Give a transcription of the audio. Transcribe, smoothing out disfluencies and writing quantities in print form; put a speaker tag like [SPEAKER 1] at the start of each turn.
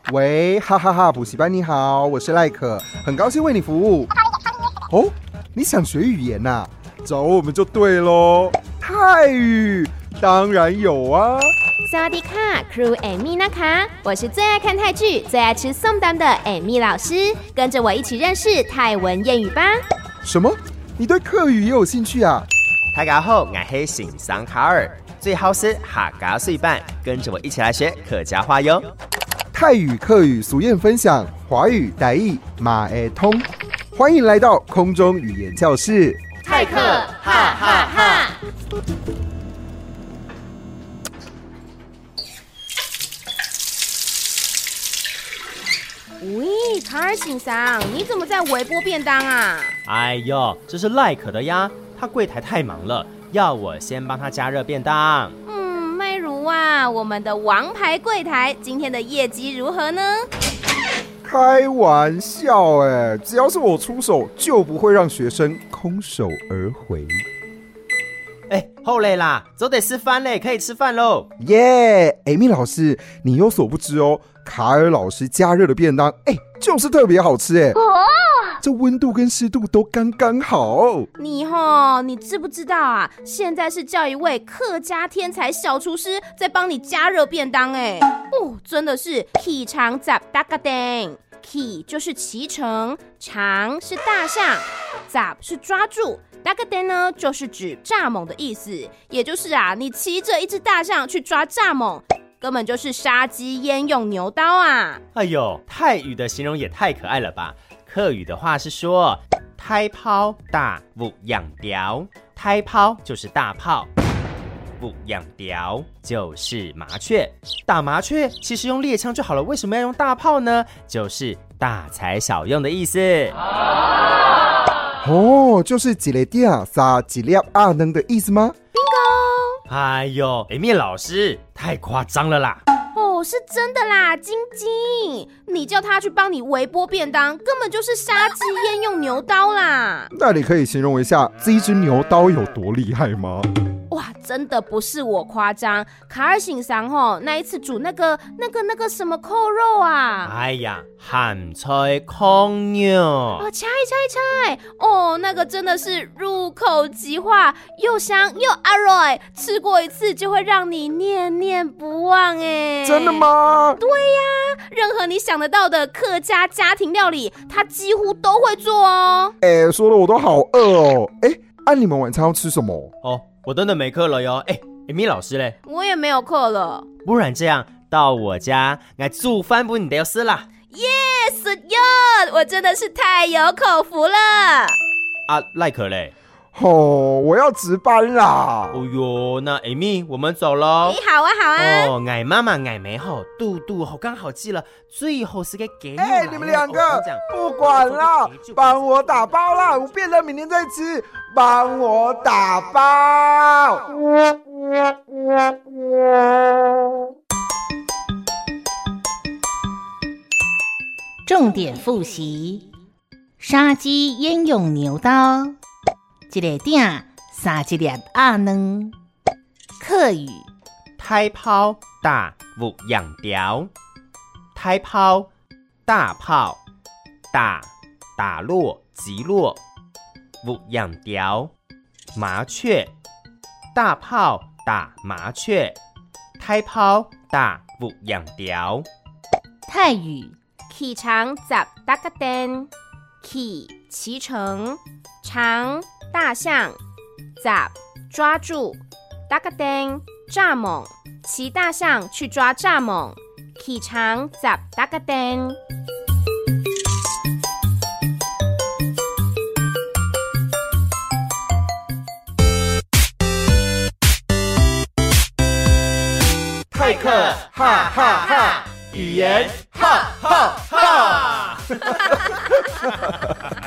[SPEAKER 1] 喂，哈哈哈，补习班你好，我是赖可，很高兴为你服务。哦，你想学语言啊？找我们就对咯。泰语当然有啊。
[SPEAKER 2] 萨瓦迪卡 ，Crew Amy 那卡，我是最爱看泰剧、最爱吃ส้蛋的 Amy 老师，跟着我一起认识泰文谚语吧。
[SPEAKER 1] 什么？你对客语也有兴趣啊？
[SPEAKER 3] 大家好，我是新桑卡尔，最好是客家碎版，跟着我一起来学客家话哟。
[SPEAKER 1] 泰语、客语俗谚分享，华语、台语马会通。欢迎来到空中语言教室，
[SPEAKER 2] 泰客哈哈哈！喂，卡尔先生，你怎么在微波便当啊？
[SPEAKER 3] 哎呦，这是赖可的呀，他柜台太忙了，要我先帮他加热便当。
[SPEAKER 2] 麦如啊，我们的王牌柜台今天的业绩如何呢？
[SPEAKER 1] 开玩笑哎，只要是我出手，就不会让学生空手而回。
[SPEAKER 3] 后累啦，走得吃饭嘞，可以吃饭喽。
[SPEAKER 1] 耶，Amy 老师，你有所不知哦，卡尔老师加热的便当，就是特别好吃哎。这温度跟湿度都刚刚好。
[SPEAKER 2] 你知不知道啊？现在是叫一位客家天才小厨师在帮你加热便当真的是起长杂大个丁。起就是骑乘，长是大象，杂是抓住，大个丁呢就是指蚱蜢的意思，也就是你骑着一只大象去抓蚱蜢，根本就是杀鸡焉用牛刀啊！
[SPEAKER 3] 哎呦，泰语的形容也太可爱了吧！客语的话是说胎泡大不养雕，胎泡就是大炮，不养雕就是麻雀，打麻雀其实用猎枪就好了，为什么要用大炮呢？就是大材小用的意思。
[SPEAKER 1] 就是一个鼎杀一粒阿能的意思吗？
[SPEAKER 2] Bingo！
[SPEAKER 3] 哎呦，Amy老师太夸张了啦！
[SPEAKER 2] 是真的啦，晶晶，你叫他去帮你微波便当，根本就是杀鸡焉用牛刀啦！
[SPEAKER 1] 那你可以形容一下这一只牛刀有多厉害吗？
[SPEAKER 2] 哇，真的不是我夸张，卡尔先生那一次煮那个什么扣肉啊？
[SPEAKER 3] 哎呀，咸菜控肉
[SPEAKER 2] 猜，那个真的是入口即化，又香又อร่อย，吃过一次就会让你念念不忘哎！
[SPEAKER 1] 真的吗？
[SPEAKER 2] 对呀，任何你想得到的客家家庭料理，他几乎都会做哦。
[SPEAKER 1] 说的我都好饿哦。你们晚餐要吃什么？
[SPEAKER 3] 我真的没课了哟。Amy 老师嘞？
[SPEAKER 2] 我也没有课了。
[SPEAKER 3] 不然这样，到我家我煮饭不你得吃啦。
[SPEAKER 2] 耶，สุดยอด！我真的是太有口福了。
[SPEAKER 3] 赖可嘞？
[SPEAKER 1] 我要值班啦。
[SPEAKER 3] 那 Amy 我们走咯。
[SPEAKER 2] 好啊。
[SPEAKER 3] 矮妈妈矮没好，肚好刚好记了，最后是给你。
[SPEAKER 1] 你们两个不管啦，帮我打包啦，我便当明天再吃，帮我打包。
[SPEAKER 4] 重点复习：杀鸡焉用牛刀？一个鼎杀一粒鸭卵。客语：
[SPEAKER 3] 胎泡大不养雕，胎泡大炮，打落击落，不养雕麻雀，大炮打麻雀，胎泡大不养雕。
[SPEAKER 4] 泰语：
[SPEAKER 2] 起长杂大个丁，起骑乘，长大象，杂抓住，大个丁蚱蜢，骑大象去抓蚱蜢，起长杂大个丁。
[SPEAKER 3] 泰客哈哈哈，语言哈哈哈。